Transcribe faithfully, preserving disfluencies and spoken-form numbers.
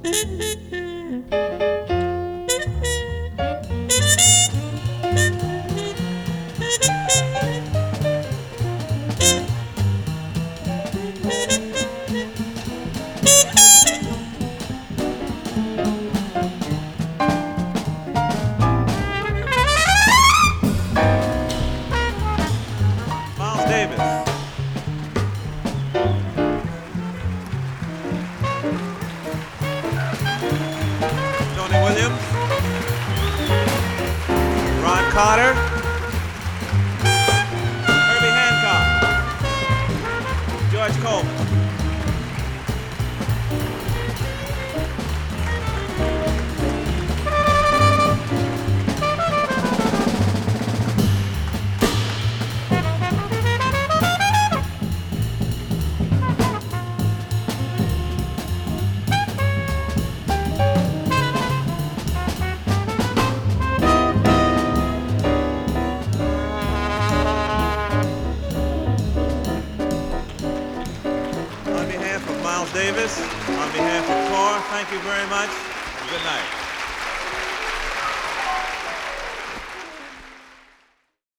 Miles Davis. Tony Williams. Ron Carter. Herbie Hancock. George Coleman. On behalf of Miles Davis, on behalf of Core, thank you very much. Good night.